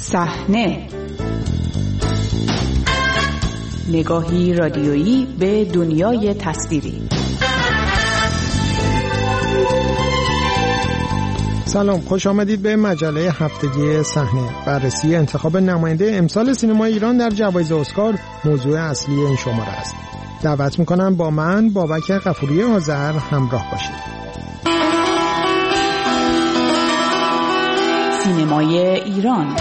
صحنه، نگاهی رادیویی به دنیای تصویری. سلام، خوش آمدید به مجله هفتگی صحنه. بررسی انتخاب نماینده امسال سینمای ایران در جوایز اسکار موضوع اصلی این شماره است. دعوت میکنم با من بابک غفوری آذر همراه باشید. سینمای ایران.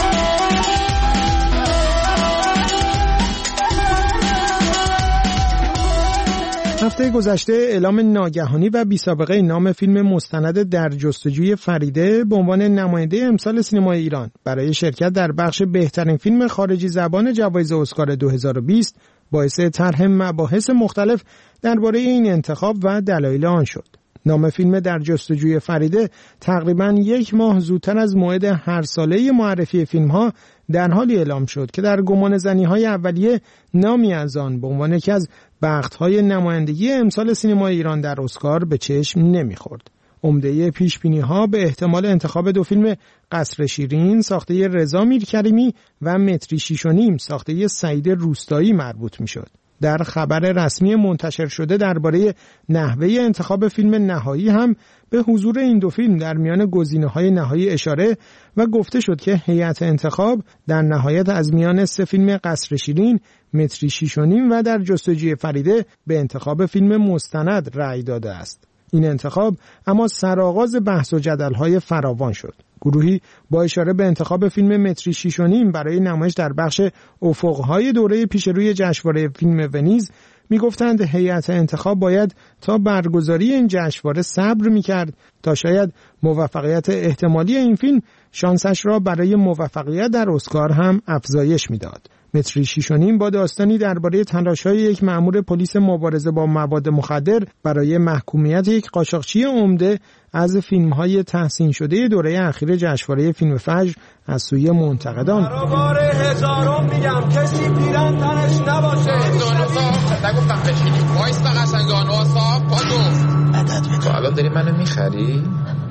هفته گذشته اعلام ناگهانی و بی‌سابقه نام فیلم مستند در جستجوی فریده به عنوان نماینده امسال سینمای ایران برای شرکت در بخش بهترین فیلم خارجی زبان جوایز اسکار 2020 باعث طرح مباحث مختلف درباره این انتخاب و دلایل آن شد. نام فیلم در جستجوی فریده تقریباً یک ماه زودتر از موعد هر ساله معرفی فیلم‌ها در حالی اعلام شد که در گمانه‌زنی‌های اولیه نامی از آن به عنوان یکی از بخت‌های نمایندگی امسال سینمای ایران در اسکار به چشم نمی‌خورد. عمده پیش‌بینی‌ها به احتمال انتخاب دو فیلم قصر شیرین ساخته رضا میرکریمی و متری 6.5 ساخته سعید روستایی مربوط می‌شد. در خبر رسمی منتشر شده درباره نحوه انتخاب فیلم نهایی هم به حضور این دو فیلم در میان گزینه‌های نهایی اشاره و گفته شد که هیئت انتخاب در نهایت از میان 3 فیلم قصر شیرین، متری 6.5 و در جستجوی فریده به انتخاب فیلم مستند رأی داده است. این انتخاب اما سرآغاز بحث و جدل‌های فراوان شد. گروهی با اشاره به انتخاب فیلم متری 6.5 برای نمایش در بخش افق‌های دوره پیشروی جشنواره فیلم ونیز می‌گفتند هیئت انتخاب باید تا برگزاری این جشنواره صبر می‌کرد تا شاید موفقیت احتمالی این فیلم شانسش را برای موفقیت در اسکار هم افزایش می‌داد. متری 6.5 با داستانی درباره تلاش‌های یک مأمور پلیس مبارزه با مواد مخدر برای محکومیت یک قاچاقچی عمده از فیلم‌های تحسین شده دوره اخیر جشنواره فیلم فجر از سوی منتقدان بار هزارم میگم کسی پیرن تنش نباشه. نگفتم بشینی وایس قشنگانو صاحب پاتو عدد تو الان داری منو میخری؟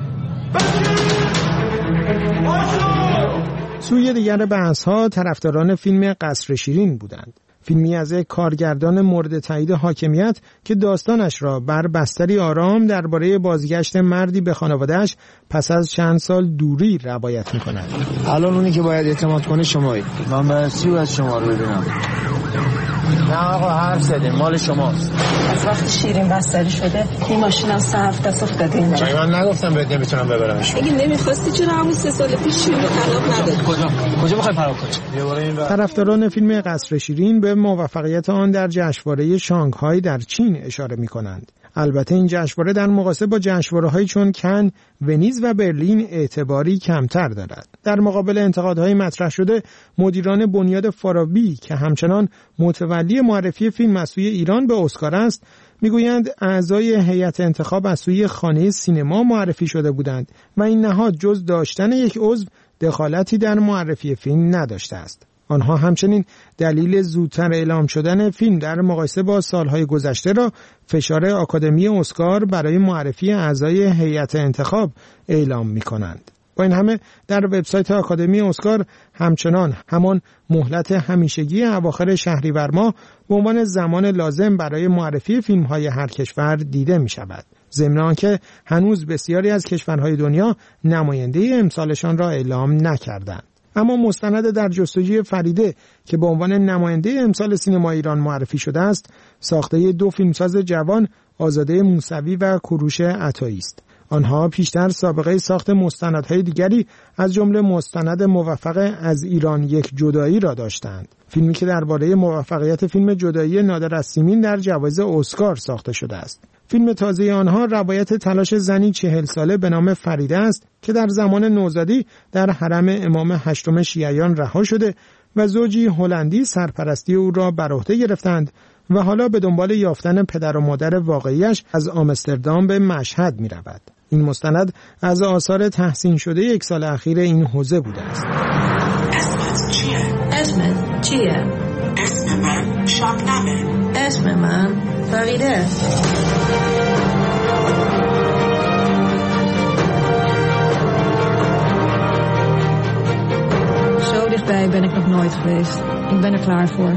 سوی دیگر بحث‌ها طرفداران فیلم قصر شیرین بودند. فیلمی از یک کارگردان مورد تایید حاکمیت که داستانش را بر بستری آرام درباره بازگشت مردی به خانواده‌اش پس از چند سال دوری روایت می‌کند. الان اونی که باید اعتماد کنه شمایید. من برسی و از شما رو ببینم. نه آقا حرف زدیم مال شماست. از وقتی شیرین بستری شده این ماشینم 3 هفته دست افتاده اینجا. من نگفتم بهت نمیتونم ببرمش. اگه نمیخواستی چرا همون 3 سال پیش شیرین طلاق ندادی؟ کجا میخوای فرار کنی؟ طرفداران فیلم قصر شیرین به موفقیت آن در جشنواره شانگهای در چین اشاره می‌کنند. البته این جشنواره در مقایسه با جشنواره‌هایی چون کن، ونیز و برلین اعتباری کمتر دارد. در مقابل انتقادهای مطرح شده، مدیران بنیاد فارابی که همچنان متولی معرفی فیلم از سوی ایران به اسکار است، میگویند اعضای هیئت انتخاب از سوی خانه سینما معرفی شده بودند و این نهاد جز داشتن یک عضو دخالتی در معرفی فیلم نداشته است. آنها همچنین دلیل زودتر اعلام شدن فیلم در مقایسه با سالهای گذشته را فشار آکادمی اسکار برای معرفی اعضای هیئت انتخاب اعلام می‌کنند. با این همه در وبسایت آکادمی اسکار همچنان همان مهلت همیشگی اواخر شهریور ماه به عنوان زمان لازم برای معرفی فیلم‌های هر کشور دیده می‌شود. ضمن آنکه هنوز بسیاری از کشورهای دنیا نماینده امسالشان را اعلام نکردند. اما مستند در جستجوی فریده که به عنوان نماینده امسال سینما ایران معرفی شده است، ساخته 2 فیلمساز جوان آزاده موسوی و کوروش عطایی است. آنها پیشتر سابقه ساخت مستندهای دیگری از جمله مستند موفق از ایران یک جدایی را داشتند. فیلمی که درباره موفقیت فیلم جدایی نادر از سیمین در جوایز اسکار ساخته شده است. فیلم تازه آنها روایت تلاش زنی 40 ساله به نام فریده است که در زمان نوزادی در حرم امام 8 شیعیان رها شده و زوجی هلندی سرپرستی او را بر عهده گرفتند و حالا به دنبال یافتن پدر و مادر واقعیش از آمستردام به مشهد می رود. این مستند از آثار تحسین شده یک سال اخیر این حوزه بوده است. اسمت چیه؟ اسمت چیه؟ اسم من شاهنامه. اسم من فریده. nooit geweest. Ik ben er klaar voor.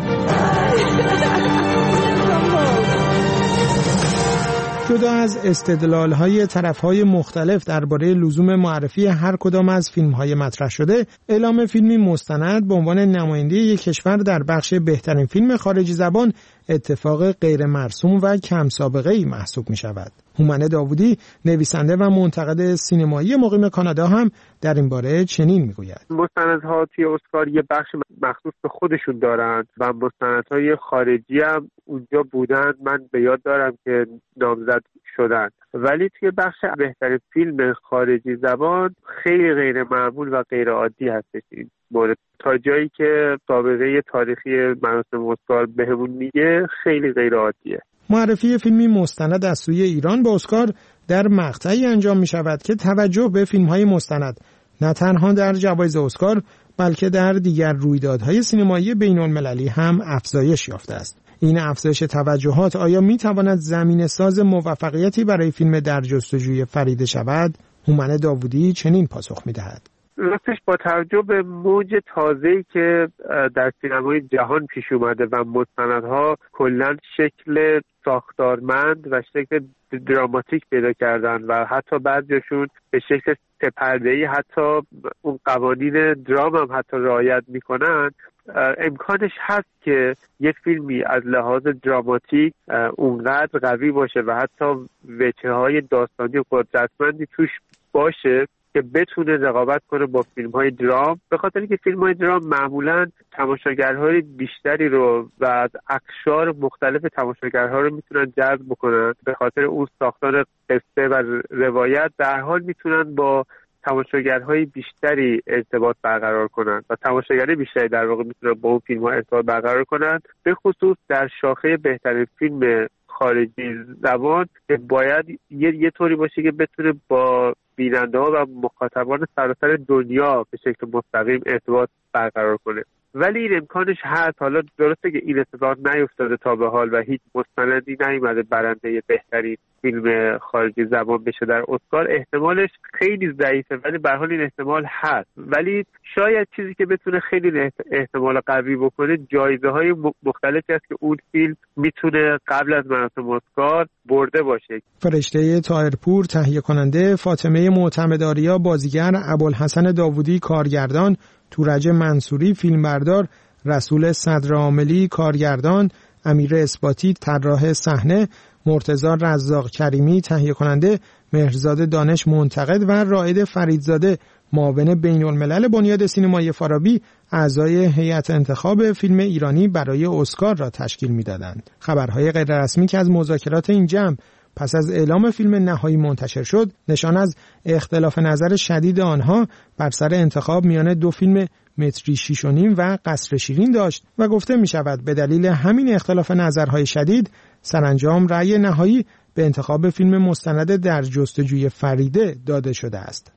جدا از استدلال‌های طرف‌های مختلف درباره لزوم معرفی هر کدام از فیلم‌های مطرح شده، اعلام فیلمی مستند به عنوان نماینده یک کشور در بخش بهترین فیلم خارجی زبان اتفاق غیر مرسوم و کم سابقه‌ای محسوب می‌شود. هومن داوودی، نویسنده و منتقد سینمایی مقیم کانادا، هم در این باره چنین می‌گوید: مستندها توی اسکار یه بخش مخصوص به خودشون دارند و مستندهای خارجی هم اونجا بودن. من به یاد دارم که نامزد شدن، ولی توی بخش بهترین فیلم خارجی زبان خیلی غیر معمول و غیر عادی هستش این مورد. تا جایی که سابقه تاریخی مراسم اسکار بهمون میگه خیلی غیر عادیه. معرفی فیلمی مستند از سوی ایران به اسکار در مقطعی انجام می شود که توجه به فیلم‌های مستند نه تنها در جوایز اسکار بلکه در دیگر رویدادهای سینمایی بین‌المللی هم افزایش یافته است. این افزایش توجهات آیا می تواند زمینه ساز موفقیتی برای فیلم در جستجوی فریده شود؟ هومن داوودی چنین پاسخ می دهد: راستش با توجه به موج تازه‌ای که در سینمای جهان پیش اومده و مستندها کلاً شکل ساختارمند و شکل دراماتیک پیدا کردن و حتی بعضیشون به شکل سه‌پرده‌ای حتی اون قوانین درام هم حتی رعایت میکنن، امکانش هست که یه فیلمی از لحاظ دراماتیک اونقدر قوی باشه و حتی وجه‌های داستانی قدرتمندی توش باشه که بتونه رقابت کنه با فیلم‌های درام، به خاطر اینکه فیلم‌های درام معمولاً تماشاگرهای بیشتری رو و از اقشار مختلف تماشاگرها رو میتونن جذب بکنن. به خاطر اون ساختار قصه و روایت در حال میتونن با تماشاگرهای بیشتری ارتباط برقرار کنن و تماشاگرای بیشتری در واقع میتونن با اون فیلم‌ها ارتباط برقرار کنن، به خصوص در شاخه بهترین فیلم خارجی زبان که باید یه طوری باشه که بتونه با بیننده‌ها و مخاطبان سراسر دنیا به شکل مستقیم ارتباط برقرار کنه. ولی این امکانش هست. حالا درسته که این اتفاق نیفتاده تا به حال و هیچ مستندی نیومده برنده بهترین فیلم خارجی زبان بشه در اسکار. احتمالش خیلی ضعیفه، ولی به هر حال این احتمال هست. ولی شاید چیزی که بتونه خیلی احتمال قوی بکنه جایزه‌های مختلفی است که اون فیلم میتونه قبل از مراسم اسکار برده باشه. فرشته طاهرپور تهیه کننده، فاطمه معتمدآریا بازیگر، ابوالحسن داوودی کارگردان، تورج منصوری فیلمبردار، رسول صدرعاملی کارگردان، امیر اثباتی طراح صحنه، مرتضی رزاق کریمی تهیه کننده، مهرزاد دانش منتقد و رائد فریدزاده معاون بین‌الملل بنیاد سینمایی فارابی اعضای هیئت انتخاب فیلم ایرانی برای اسکار را تشکیل می‌دادند. خبرهای غیررسمی که از مذاکرات این جمع پس از اعلام فیلم نهایی منتشر شد، نشان از اختلاف نظر شدید آنها بر سر انتخاب میان دو فیلم متری 6.5 و قصر شیرین داشت و گفته می شود به دلیل همین اختلاف نظرهای شدید سرانجام رأی نهایی به انتخاب فیلم مستند در جستجوی فریده داده شده است.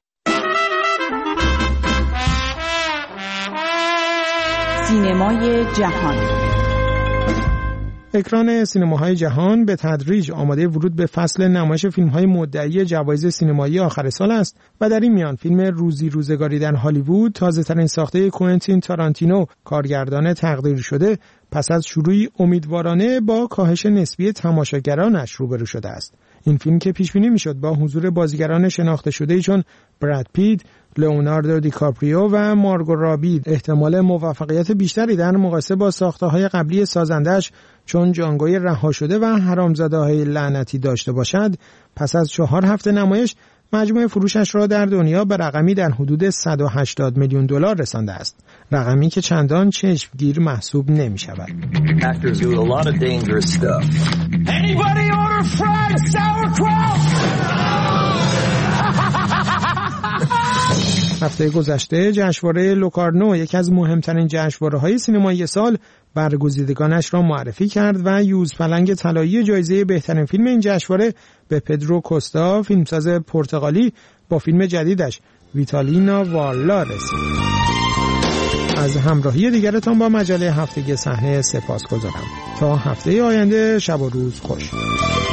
سینمای جهان. اکران سینماهای جهان به تدریج آماده ورود به فصل نمایش فیلم‌های مدعی جوایز سینمایی آخر سال است و در این میان فیلم روزی روزگاری در هالیوود، تازه‌ترین ساخته کوئنتین تارانتینو کارگردان تقدیر شده، پس از شروعی امیدوارانه با کاهش نسبی تماشاگرانش روبرو شده است. این فیلم که پیش بینی میشد با حضور بازیگران شناخته شده‌ای چون براد پیت، لئوناردو دیکاپریو و مارگو رابی احتمال موفقیت بیشتری در مقایسه با ساخته‌های قبلی سازندش چون جانگوی رها شده و حرامزاده‌های لعنتی داشته باشد، پس از 4 هفته نمایش مجموع فروشش را در دنیا به رقمی در حدود 180 میلیون دلار رسانده است. رقمی که چندان چشمگیر محسوب نمی شود. هفته گذشته جشنواره لوکارنو، یکی از مهمترین جشنواره‌های سینمایی سال، برگزیدگانش را معرفی کرد و یوزپلنگ طلایی جایزه بهترین فیلم این جشنواره به پدرو کوستا، فیلمساز پرتغالی، با فیلم جدیدش ویتالینا وارلا رسید. از همراهی دیگرتان با مجله هفتگی صحنه سپاسگزارم. تا هفته آینده شب و روز خوش.